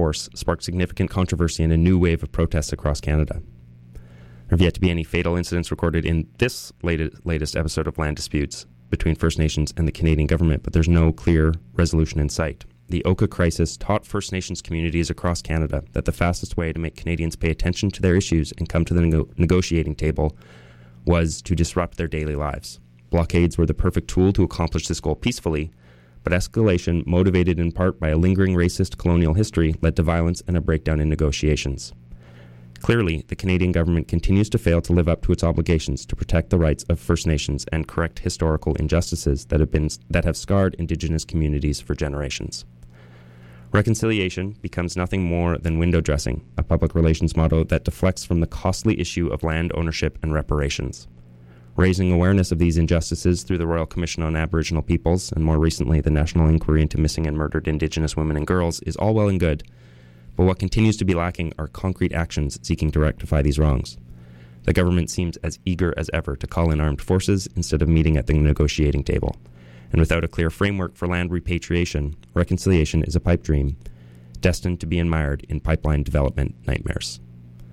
force sparked significant controversy and a new wave of protests across Canada. There have yet to be any fatal incidents recorded in this latest episode of land disputes between First Nations and the Canadian government, but there's no clear resolution in sight. The Oka crisis taught First Nations communities across Canada that the fastest way to make Canadians pay attention to their issues and come to the negotiating table was to disrupt their daily lives. Blockades were the perfect tool to accomplish this goal peacefully, but escalation, motivated in part by a lingering racist colonial history, led to violence and a breakdown in negotiations. Clearly, the Canadian government continues to fail to live up to its obligations to protect the rights of First Nations and correct historical injustices that have scarred Indigenous communities for generations. Reconciliation becomes nothing more than window dressing, a public relations motto that deflects from the costly issue of land ownership and reparations. Raising awareness of these injustices through the Royal Commission on Aboriginal Peoples, and more recently the National Inquiry into Missing and Murdered Indigenous Women and Girls, is all well and good, but what continues to be lacking are concrete actions seeking to rectify these wrongs. The government seems as eager as ever to call in armed forces instead of meeting at the negotiating table. And without a clear framework for land repatriation, reconciliation is a pipe dream, destined to be mired in pipeline development nightmares.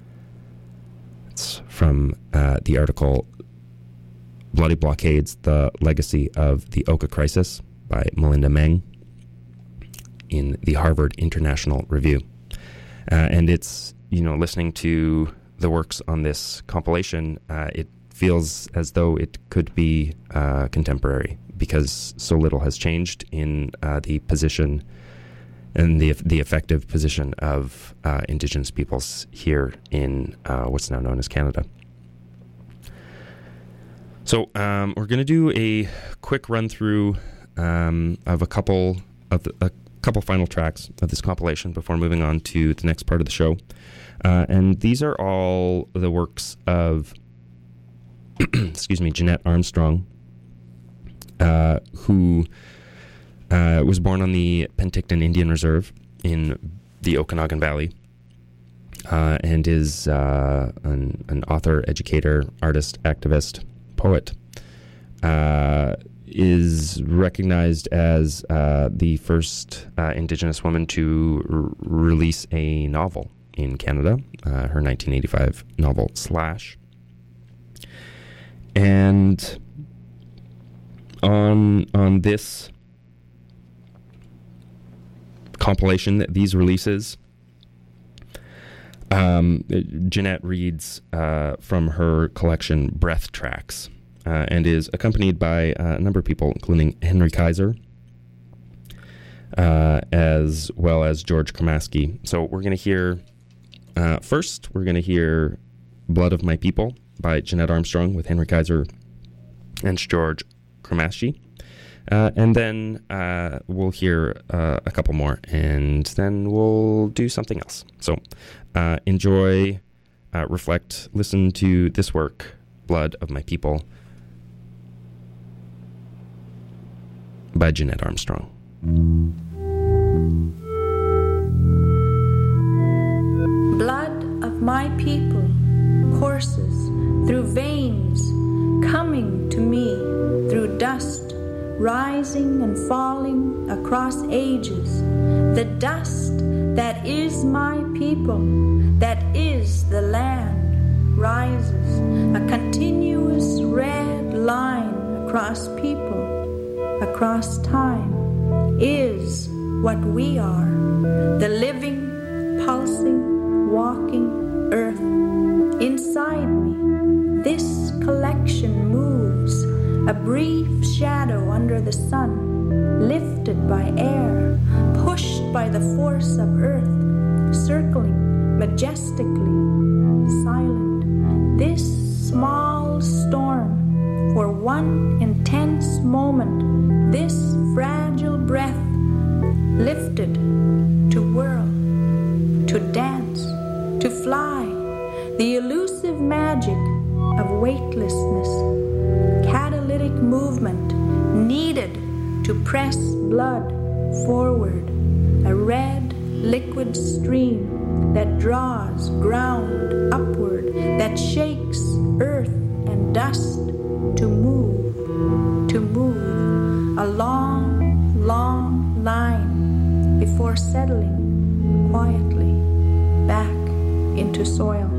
It's from the article Bloody Blockades, The Legacy of the Oka Crisis by Melinda Meng in the Harvard International Review. And it's, listening to the works on this compilation, it feels as though it could be contemporary because so little has changed in the position and the effective position of Indigenous peoples here in what's now known as Canada. So we're going to do a quick run through of a couple final tracks of this compilation before moving on to the next part of the show. And these are all the works of, Jeanette Armstrong, who was born on the Penticton Indian Reserve in the Okanagan Valley, and is an author, educator, artist, activist, poet. Is recognized as the first Indigenous woman to release a novel in Canada, her 1985 novel Slash. And on this compilation, these releases, Jeanette reads from her collection Breath Tracks, and is accompanied by a number of people, including Henry Kaiser, as well as George Kromasky. So we're going to hear, first, we're going to hear Blood of My People by Jeanette Armstrong with Henry Kaiser and George Kromasky. And then we'll hear a couple more, and then we'll do something else. So enjoy, reflect, listen to this work, Blood of My People, by Jeanette Armstrong. Blood of my people courses through veins, coming to me through dust, rising and falling across ages. The dust that is my people, that is the land, rises, a continuous red line across people, across time, is what we are, the living, pulsing, walking earth. Inside me, this collection moves, a brief shadow under the sun, lifted by air, pushed by the force of earth, circling majestically, silent. This small storm, for one intense moment, this fragile breath, lifted to whirl, to dance, to fly, the elusive magic of weightlessness, catalytic movement needed to press blood forward, a red liquid stream that draws ground upward, that shakes earth and dust to move, a long, long line before settling quietly back into soil.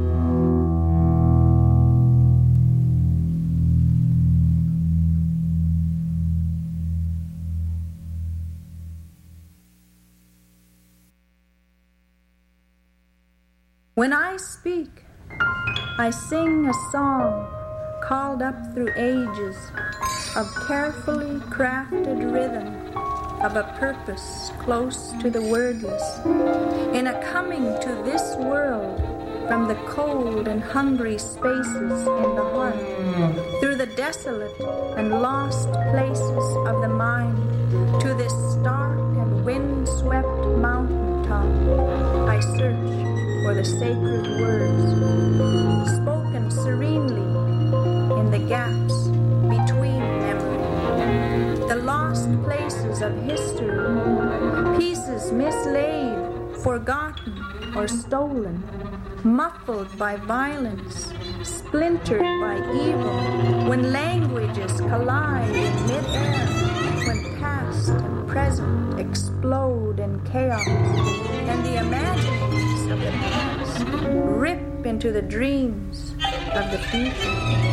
When I speak, I sing a song called up through ages of carefully crafted rhythm, of a purpose close to the wordless, in a coming to this world from the cold and hungry spaces in the heart, through the desolate and lost places of the mind, to this stark and wind-swept mountaintop. I search for the sacred words, spoken serenely in the gaps between memory, the lost places of history, pieces mislaid, forgotten or stolen, muffled by violence, splintered by evil, when languages collide in mid-air, when past and present explode in chaos, and the imaginings of the past rip into the dreams of the future.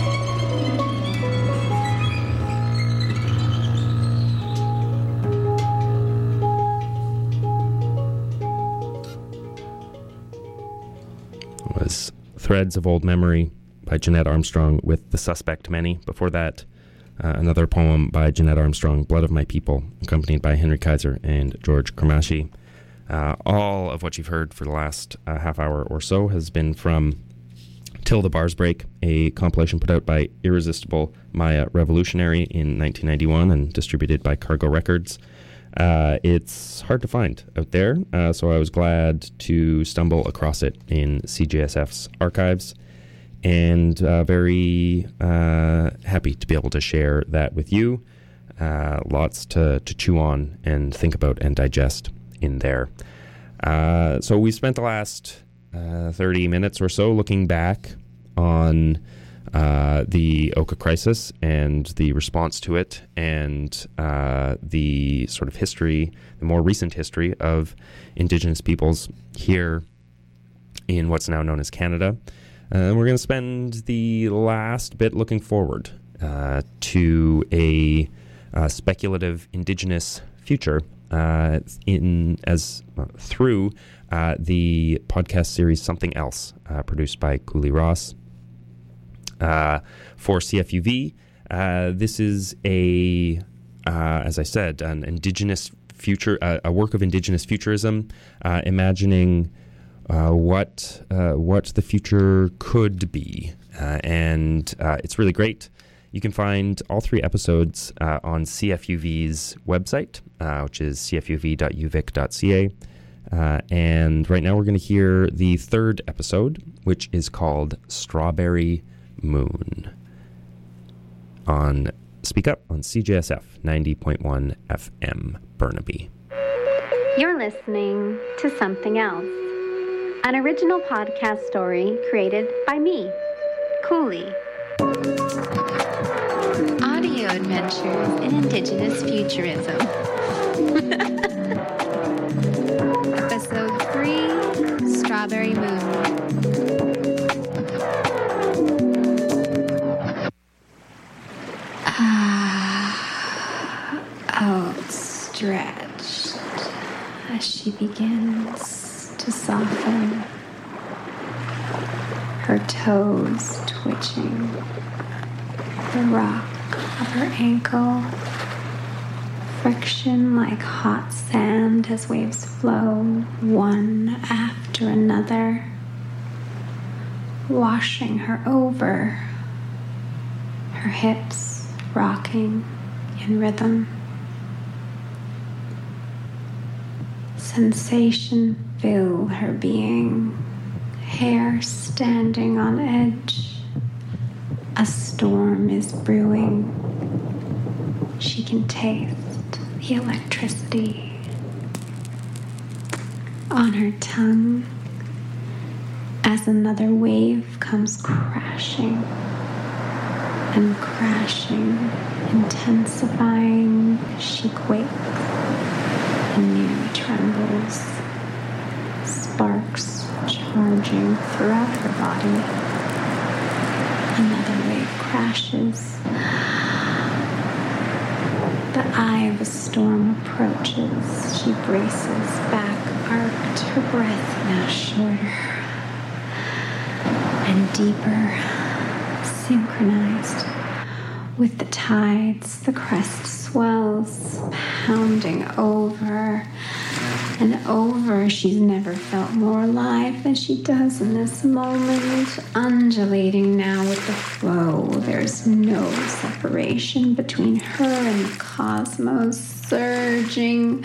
Was Threads of Old Memory by Jeanette Armstrong with The Suspect Many. Before that, another poem by Jeanette Armstrong, Blood of My People, accompanied by Henry Kaiser and George Cramashi. All of what you've heard for the last half hour or so has been from Till the Bars Break, a compilation put out by Irresistible Maya Revolutionary in 1991 and distributed by Cargo Records. It's hard to find out there, so I was glad to stumble across it in CJSF's archives, and very happy to be able to share that with you. Lots to chew on and think about and digest in there. So we spent the last 30 minutes or so looking back on the Oka crisis and the response to it, and the sort of history, the more recent history of Indigenous peoples here in what's now known as Canada. And we're going to spend the last bit looking forward to a speculative Indigenous future through the podcast series Something Else, produced by Cooley Ross. For CFUV, this is as I said, an Indigenous future, a work of Indigenous futurism, imagining what the future could be, and it's really great. You can find all 3 episodes on CFUV's website, which is cfuv.uvic.ca. And right now we're going to hear the 3rd episode, which is called Strawberry Moon, on Speak Up on CJSF 90.1 FM Burnaby. You're listening to Something Else, an original podcast story created by me, Cooley. Audio adventures in Indigenous futurism. Episode 3, Strawberry Moon. Outstretched as she begins to soften, her toes twitching, the rock of her ankle, friction like hot sand as waves flow one after another, washing her over, her hips rocking in rhythm. Sensation fill her being, hair standing on edge. A storm is brewing. She can taste the electricity on her tongue as another wave comes crashing and crashing, intensifying. She quakes and nearly trembles, charging throughout her body. Another wave crashes. The eye of a storm approaches. She braces, back arced, her breath now shorter and deeper, synchronized with the tides. The crest swells, pounding over and over. She's never felt more alive than she does in this moment, undulating now with the flow. There's no separation between her and the cosmos, surging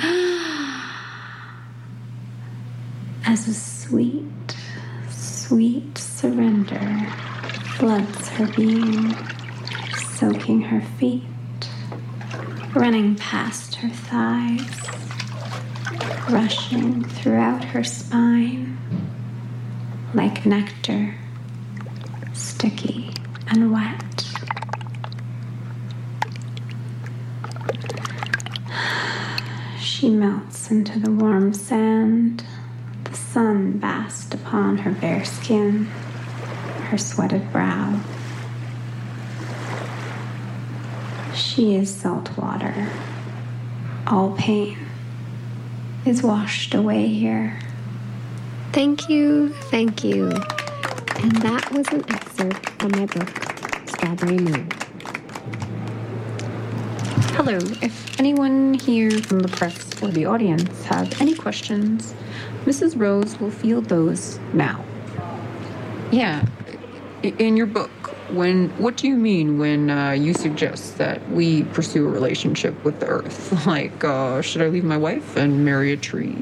as a sweet, sweet surrender floods her being, soaking her feet, running past her thighs, rushing throughout her spine like nectar, sticky and wet. She melts into the warm sand. The sun basks upon her bare skin, her sweated brow. She is salt water. All pain is washed away here. Thank you, thank you. And that was an excerpt from my book, Strawberry Moon. Hello, if anyone here from the press or the audience have any questions, Mrs. Rose will field those now. Yeah, in your book, what do you mean when you suggest that we pursue a relationship with the earth? Like, should I leave my wife and marry a tree?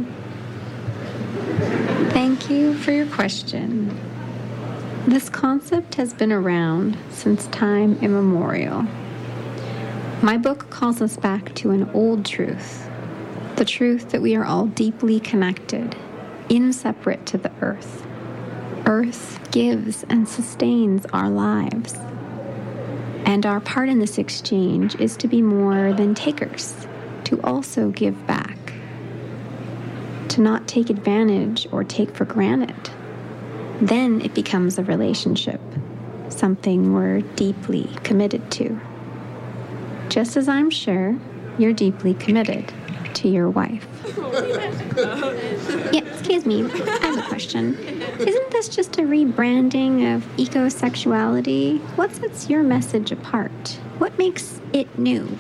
Thank you for your question. This concept has been around since time immemorial. My book calls us back to an old truth, the truth that we are all deeply connected, inseparate to the earth. Earth gives and sustains our lives. And our part in this exchange is to be more than takers, to also give back, to not take advantage or take for granted. Then it becomes a relationship, something we're deeply committed to. Just as I'm sure you're deeply committed to your wife. Yeah, excuse me, I have a question. Isn't this just a rebranding of ecosexuality? What sets your message apart? What makes it new?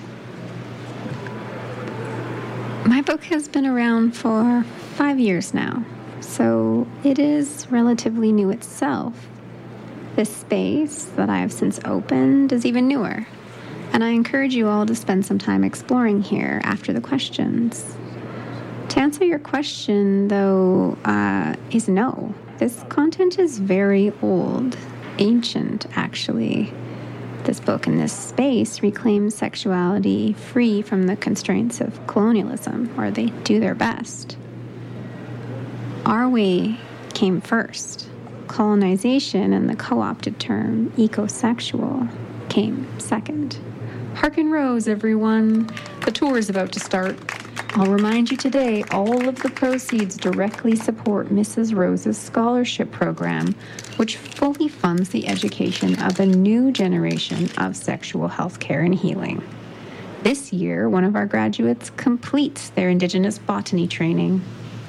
My book has been around for 5 years now, so it is relatively new itself. This space that I have since opened is even newer, and I encourage you all to spend some time exploring here after the questions. To answer your question, though, is no. This content is very old, ancient, actually. This book and this space reclaims sexuality free from the constraints of colonialism, or they do their best. Our way came first. Colonization and the co-opted term ecosexual came second. Harken Rose, everyone. The tour is about to start. I'll remind you today, all of the proceeds directly support Mrs. Rose's scholarship program, which fully funds the education of a new generation of sexual health care and healing. This year, one of our graduates completes their Indigenous botany training.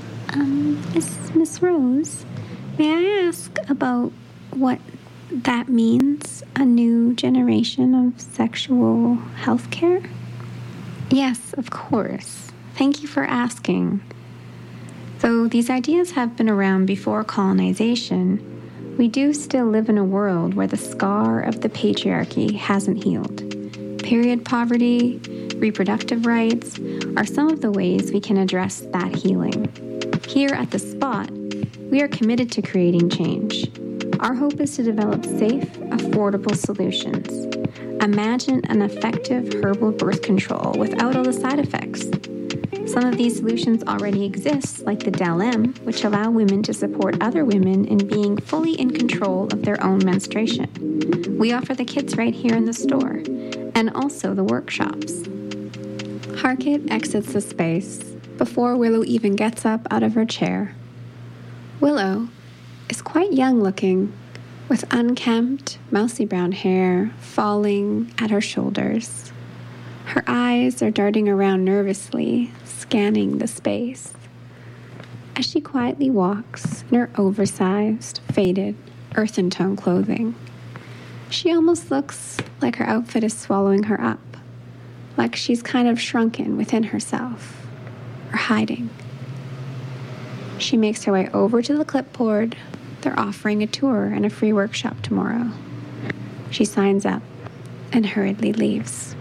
Miss Rose, may I ask about what that means, a new generation of sexual health care? Yes, of course. Thank you for asking. Though these ideas have been around before colonization, we do still live in a world where the scar of the patriarchy hasn't healed. Period poverty, reproductive rights are some of the ways we can address that healing. Here at The Spot, we are committed to creating change. Our hope is to develop safe, affordable solutions. Imagine an effective herbal birth control without all the side effects. Some of these solutions already exist, like the Del-M, which allow women to support other women in being fully in control of their own menstruation. We offer the kits right here in the store, and also the workshops. Harkett exits the space before Willow even gets up out of her chair. Willow, is quite young looking, with unkempt, mousy brown hair falling at her shoulders. Her eyes are darting around nervously, scanning the space. As she quietly walks in her oversized, faded, earthen tone clothing, she almost looks like her outfit is swallowing her up, like she's kind of shrunken within herself, or hiding. She makes her way over to the clipboard. They're offering a tour and a free workshop tomorrow. She signs up and hurriedly leaves.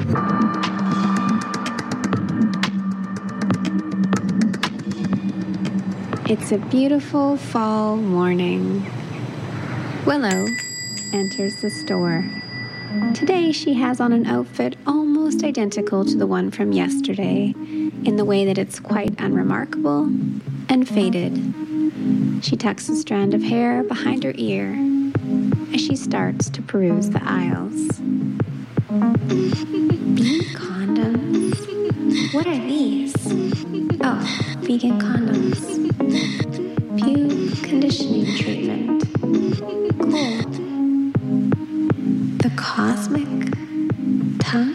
It's a beautiful fall morning. Willow enters the store. Today she has on an outfit almost identical to the one from yesterday, in the way that it's quite unremarkable and faded. She tucks a strand of hair behind her ear as she starts to peruse the aisles. Vegan condoms? What are these? Oh, vegan condoms. Pube conditioning treatment. Cool. The cosmic tongue?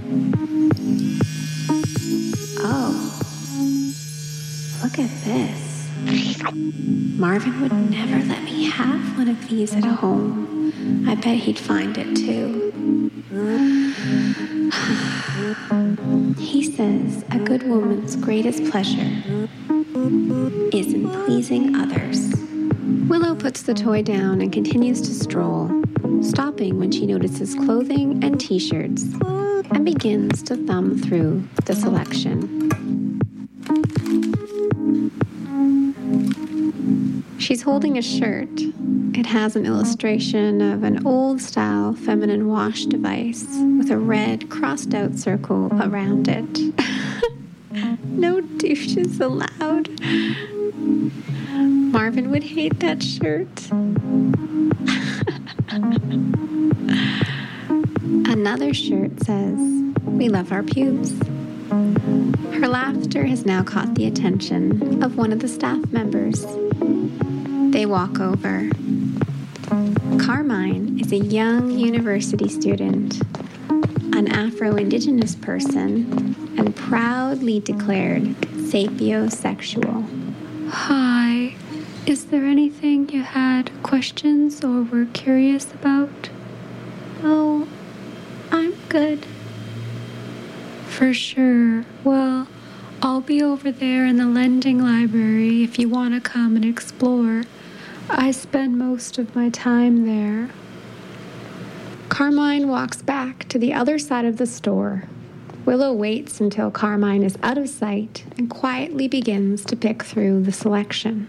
Oh. Look at this. Marvin would never let me have one of these at home. I bet he'd find it too. He says a good woman's greatest pleasure is in pleasing others. Willow puts the toy down and continues to stroll, stopping when she notices clothing and t-shirts and begins to thumb through the selection. She's holding a shirt. It has an illustration of an old-style feminine wash device with a red crossed-out circle around it. No douches allowed. Marvin would hate that shirt. Another shirt says, "We love our pubes." Her laughter has now caught the attention of one of the staff members. They walk over. Carmine is a young university student, an Afro-Indigenous person, and proudly declared sapiosexual. Hi. Is there anything you had questions or were curious about? Oh, I'm good. For sure. Well, I'll be over there in the lending library if you want to come and explore. I spend most of my time there. Carmine walks back to the other side of the store. Willow waits until Carmine is out of sight and quietly begins to pick through the selection.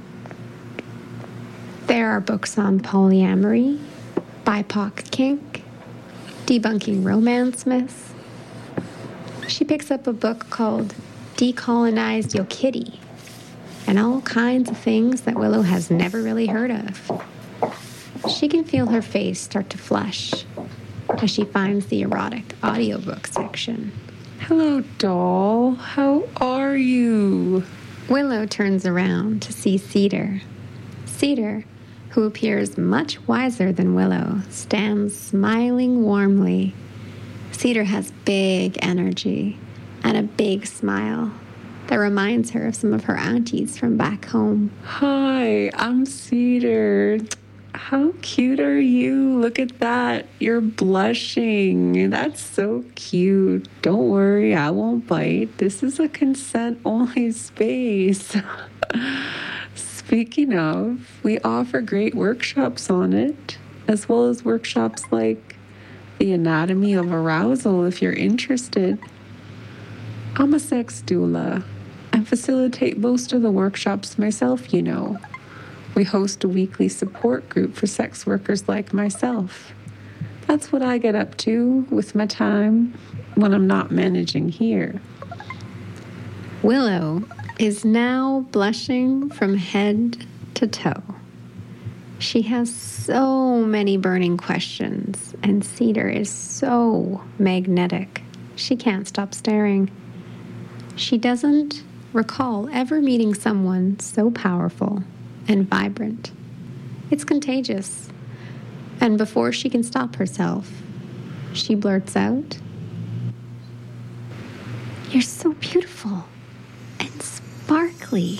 There are books on polyamory, BIPOC kink, debunking romance myths. She picks up a book called Decolonize Your Kitty, and all kinds of things that Willow has never really heard of. She can feel her face start to flush as she finds the erotic audiobook section. Hello, doll. How are you? Willow turns around to see Cedar. Cedar, who appears much wiser than Willow, stands smiling warmly. Cedar has big energy and a big smile that reminds her of some of her aunties from back home. Hi, I'm Cedar. How cute are you? Look at that. You're blushing. That's so cute. Don't worry, I won't bite. This is a consent-only space. Speaking of, we offer great workshops on it, as well as workshops like the anatomy of arousal if you're interested. I'm a sex doula and facilitate most of the workshops myself, you know. We host a weekly support group for sex workers like myself. That's what I get up to with my time when I'm not managing here. Willow is now blushing from head to toe. She has so many burning questions, and Cedar is so magnetic. She can't stop staring. She doesn't recall ever meeting someone so powerful and vibrant. It's contagious. And before she can stop herself, she blurts out, "You're so beautiful and sparkly."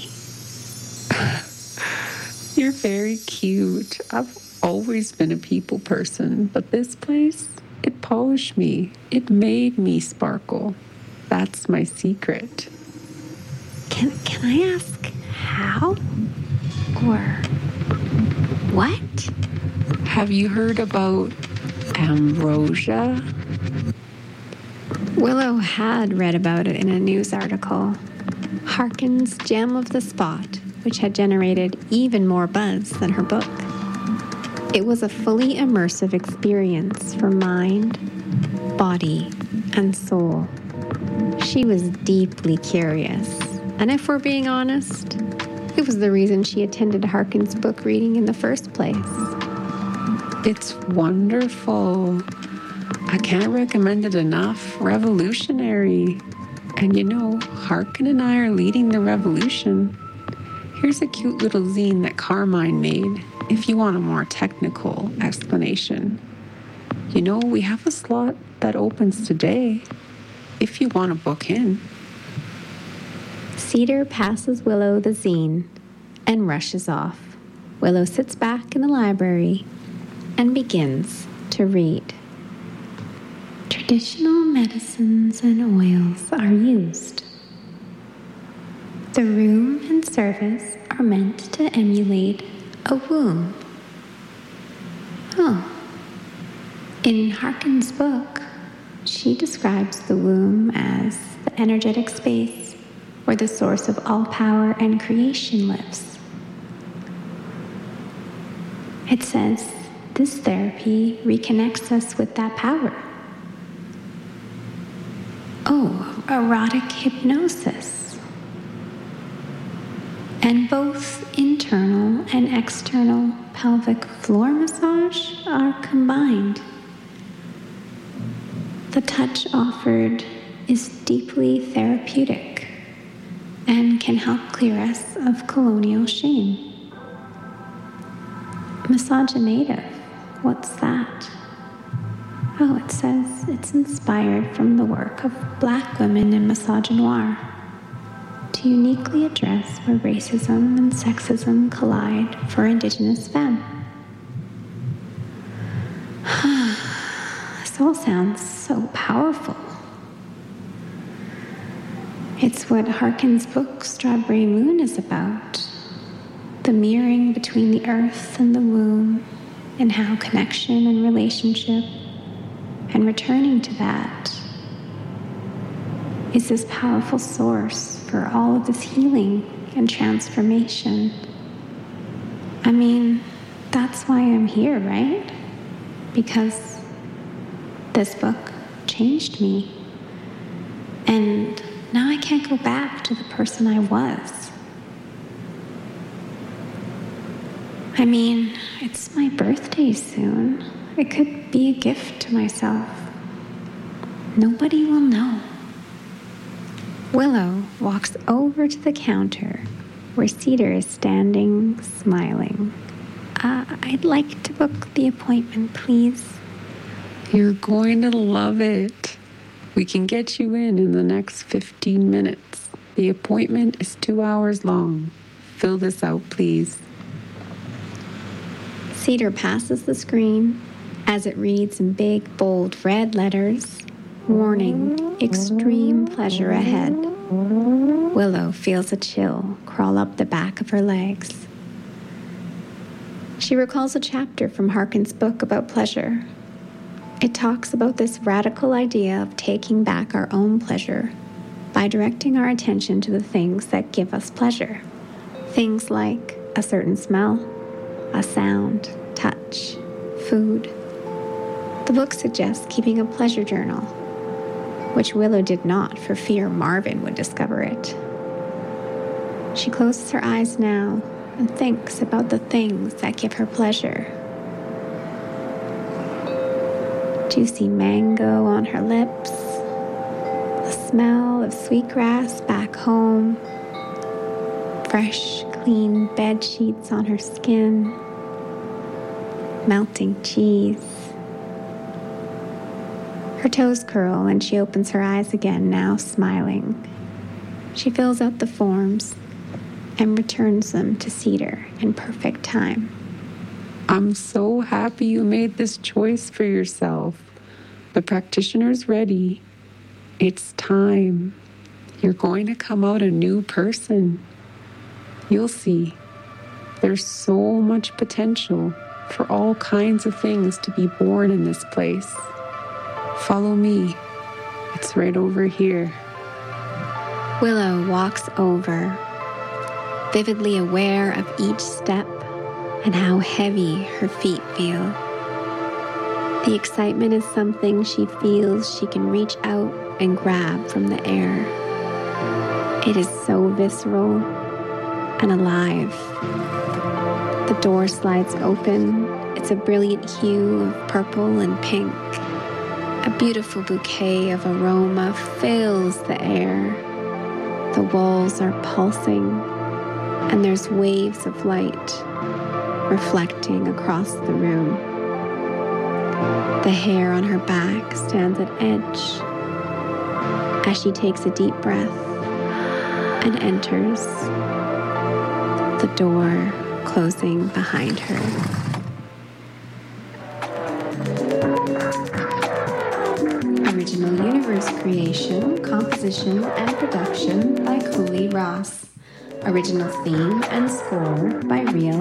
You're very cute. I've always been a people person, but this place, it polished me. It made me sparkle. That's my secret. Can I ask how? Or what? Have you heard about ambrosia? Willow had read about it in a news article. Harkin's Gem of the Spot, which had generated even more buzz than her book. It was a fully immersive experience for mind, body, and soul. She was deeply curious, and if we're being honest, it was the reason she attended Harkin's book reading in the first place. It's wonderful. I can't recommend it enough. Revolutionary. And you know, Harkin and I are leading the revolution. Here's a cute little zine that Carmine made, if you want a more technical explanation. You know, we have a slot that opens today, if you want to book in. Cedar passes Willow the zine and rushes off. Willow sits back in the library and begins to read. Traditional medicines and oils are used. The room and service are meant to emulate a womb. Oh. In Harkin's book, she describes the womb as the energetic space where the source of all power and creation lives. It says this therapy reconnects us with that power. Oh, erotic hypnosis. And both internal and external pelvic floor massage are combined. The touch offered is deeply therapeutic and can help clear us of colonial shame. Misoginative, what's that? Oh, it says it's inspired from the work of Black women in misogynoir to uniquely address where racism and sexism collide for Indigenous femmes. This all sounds so powerful. It's what Harkin's book, Strawberry Moon, is about. The mirroring between the earth and the womb, and how connection and relationship and returning to that is this powerful source for all of this healing and transformation. I mean, that's why I'm here, right? Because this book changed me. And now I can't go back to the person I was. I mean, it's my birthday soon. It could be a gift to myself. Nobody will know. Willow walks over to the counter where Cedar is standing, smiling. I'd like to book the appointment, please. You're going to love it. We can get you in the next 15 minutes. The appointment is 2 hours long. Fill this out, please. Cedar passes the screen as it reads in big, bold red letters, warning, extreme pleasure ahead. Willow feels a chill crawl up the back of her legs. She recalls a chapter from Harkin's book about pleasure. It talks about this radical idea of taking back our own pleasure by directing our attention to the things that give us pleasure. Things like a certain smell, a sound, touch, food. The book suggests keeping a pleasure journal, which Willow did not for fear Marvin would discover it. She closes her eyes now and thinks about the things that give her pleasure. Juicy mango on her lips, the smell of sweetgrass back home, fresh, clean bed sheets on her skin, melting cheese. Her toes curl and she opens her eyes again, now smiling. She fills out the forms and returns them to Cedar in perfect time. I'm so happy you made this choice for yourself. The practitioner's ready. It's time. You're going to come out a new person. You'll see. There's so much potential for all kinds of things to be born in this place. Follow me. It's right over here. Willow walks over, vividly aware of each step and how heavy her feet feel. The excitement is something she feels she can reach out and grab from the air. It is so visceral and alive. The door slides open. It's a brilliant hue of purple and pink. A beautiful bouquet of aroma fills the air. The walls are pulsing, and there's waves of light reflecting across the room. The hair on her back stands at edge as she takes a deep breath and enters, the door closing behind her. Original Universe creation, composition, and production by Coley Ross. Original theme and score by Real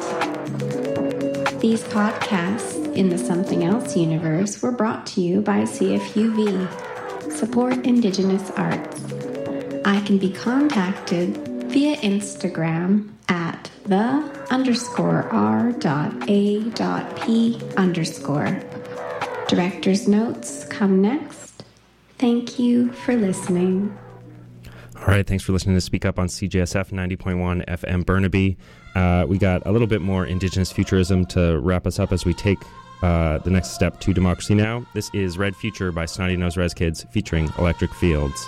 8. These podcasts in the Something Else universe were brought to you by CFUV. Support Indigenous arts. I can be contacted via Instagram at the_r.a.p_. Director's notes come next. Thank you for listening. All right, thanks for listening to Speak Up on CJSF 90.1 FM Burnaby. We got a little bit more Indigenous futurism to wrap us up as we take the next step to democracy now. This is Red Future by Snotty Nose Res Kids featuring Electric Fields.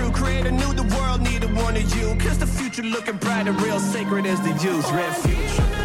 Looking bright and real sacred as the youth. Red Future.